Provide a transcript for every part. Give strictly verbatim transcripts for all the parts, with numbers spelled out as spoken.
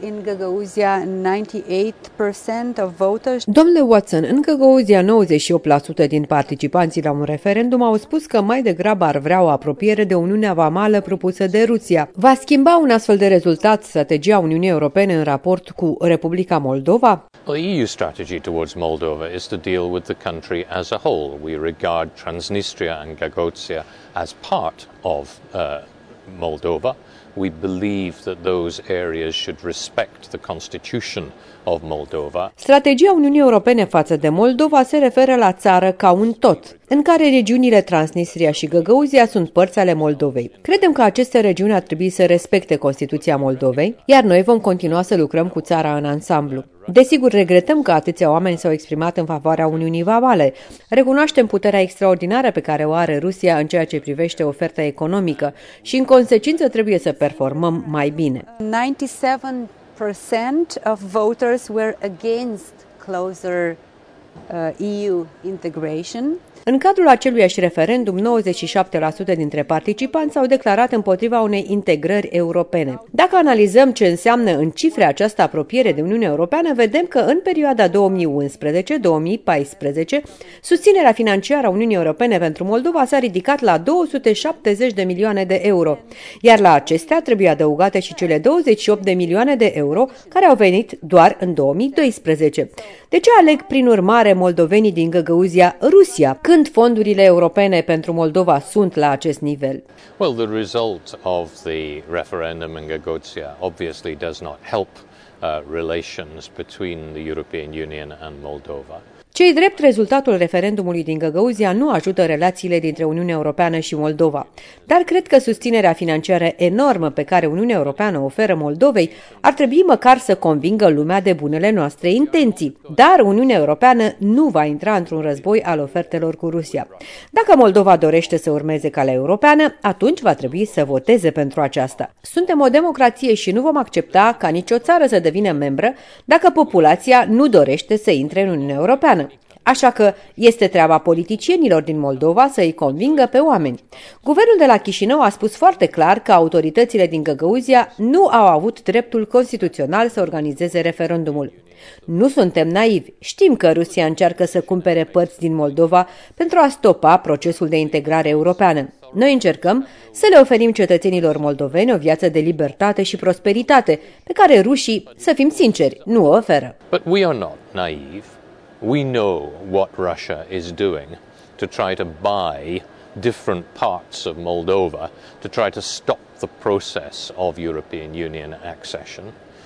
in Gagauzia, ninety-eight percent of voters. Domnule Watson, în Gagauzia nouăzeci și opt la sută din participanții la un referendum au spus că mai degrabă ar vrea o apropiere de Uniunea Vamală propusă de Rusia. Va schimba un astfel de rezultat strategia Uniunii Europene în raport cu Republica Moldova? Well, the E U strategy towards Moldova is to deal with the country as a whole. We regard Transnistria and Gagauzia as part of uh, Moldova. We believe that those areas should respect the Constitution of Moldova. Strategia Uniunii Europene față de Moldova se referă la țară ca un tot, în care regiunile Transnistria și Gagauzia sunt părți ale Moldovei. Credem că aceste regiuni ar trebui să respecte Constituția Moldovei, iar noi vom continua să lucrăm cu țara în ansamblu. Desigur, regretăm că atâția oameni s-au exprimat în favoarea Uniunii Vamale. Recunoaștem puterea extraordinară pe care o are Rusia în ceea ce privește oferta economică și, în consecință, trebuie să performăm mai bine. ninety-seven percent of voters were against closer uh, E U integration. În cadrul aceluiași referendum, nouăzeci și șapte la sută dintre participanți s-au declarat împotriva unei integrări europene. Dacă analizăm ce înseamnă în cifre această apropiere de Uniunea Europeană, vedem că în perioada două mii unsprezece două mii paisprezece, susținerea financiară a Uniunii Europene pentru Moldova s-a ridicat la două sute șaptezeci de milioane de euro, iar la acestea trebuie adăugate și cele douăzeci și opt de milioane de euro care au venit doar în două mii doisprezece. De ce aleg prin urmare moldovenii din Gagauzia Rusia, când fondurile europene pentru Moldova sunt la acest nivel? Well, the result of the referendum in Gagauzia obviously does not help uh, relations between the European Union and Moldova. Cei drept, rezultatul referendumului din Gagauzia nu ajută relațiile dintre Uniunea Europeană și Moldova, dar cred că susținerea financiară enormă pe care Uniunea Europeană o oferă Moldovei ar trebui măcar să convingă lumea de bunele noastre intenții. Dar Uniunea Europeană nu va intra într-un război al ofertelor cu Rusia. Dacă Moldova dorește să urmeze calea europeană, atunci va trebui să voteze pentru aceasta. Suntem o democrație și nu vom accepta ca nicio țară să devină membră dacă populația nu dorește să intre în Uniunea Europeană. Așa că este treaba politicienilor din Moldova să îi convingă pe oameni. Guvernul de la Chișinău a spus foarte clar că autoritățile din Gagauzia nu au avut dreptul constituțional să organizeze referendumul. Nu suntem naivi, știm că Rusia încearcă să cumpere părți din Moldova pentru a stopa procesul de integrare europeană. Noi încercăm să le oferim cetățenilor moldoveni o viață de libertate și prosperitate, pe care rușii, să fim sinceri, nu o oferă. But we are not naive. We know what Russia is doing to try to buy different parts of Moldova to try to stop the process of European Union accession.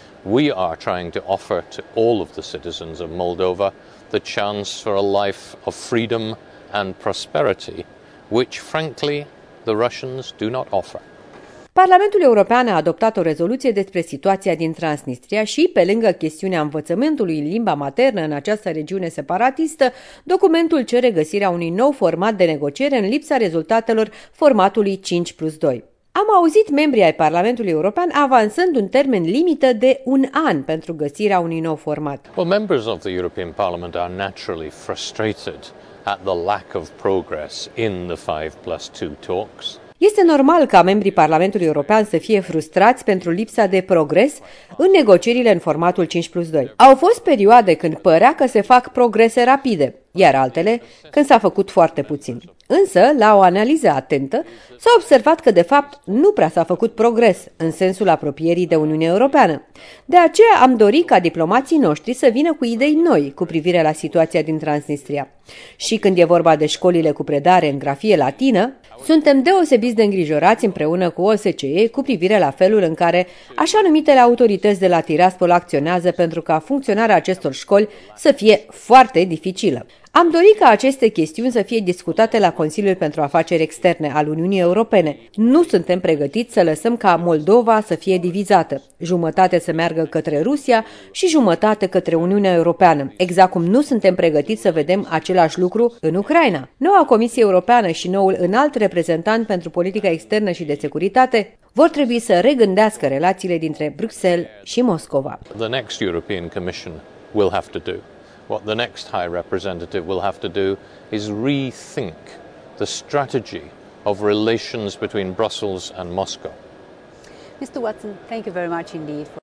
We are trying to offer to all of the citizens of Moldova the chance for a life of freedom and prosperity, which, frankly, the Russians do not offer. Parlamentul European a adoptat o rezoluție despre situația din Transnistria și, pe lângă chestiunea învățământului în limba maternă în această regiune separatistă, documentul cere găsirea unui nou format de negociere în lipsa rezultatelor formatului cinci plus doi. Am auzit membrii ai Parlamentului European avansând un termen limită de un an pentru găsirea unui nou format. Well, members of the European Parliament are naturally frustrated at the lack of progress in the five plus two talks. Este normal ca membrii Parlamentului European să fie frustrați pentru lipsa de progres în negocierile în formatul cinci plus doi. Au fost perioade când părea că se fac progrese rapide, iar altele când s-a făcut foarte puțin. Însă, la o analiză atentă, s-a observat că de fapt nu prea s-a făcut progres în sensul apropierii de Uniunea Europeană. De aceea am dorit ca diplomații noștri să vină cu idei noi cu privire la situația din Transnistria. Și când e vorba de școlile cu predare în grafie latină, suntem deosebiți de îngrijorați împreună cu O S C E cu privire la felul în care așa numitele autorități de la Tiraspol acționează pentru ca funcționarea acestor școli să fie foarte dificilă. Am dorit ca aceste chestiuni să fie discutate la Consiliul pentru Afaceri Externe al Uniunii Europene. Nu suntem pregătiți să lăsăm ca Moldova să fie divizată, jumătate să meargă către Rusia și jumătate către Uniunea Europeană, exact cum nu suntem pregătiți să vedem același lucru în Ucraina. Noua Comisie Europeană și noul înalt reprezentant pentru politica externă și de securitate vor trebui să regândească relațiile dintre Bruxelles și Moscova. The next European Commission will have to do. What the next High Representative will have to do is rethink the strategy of relations between Brussels and Moscow. Mister Watson, thank you very much indeed.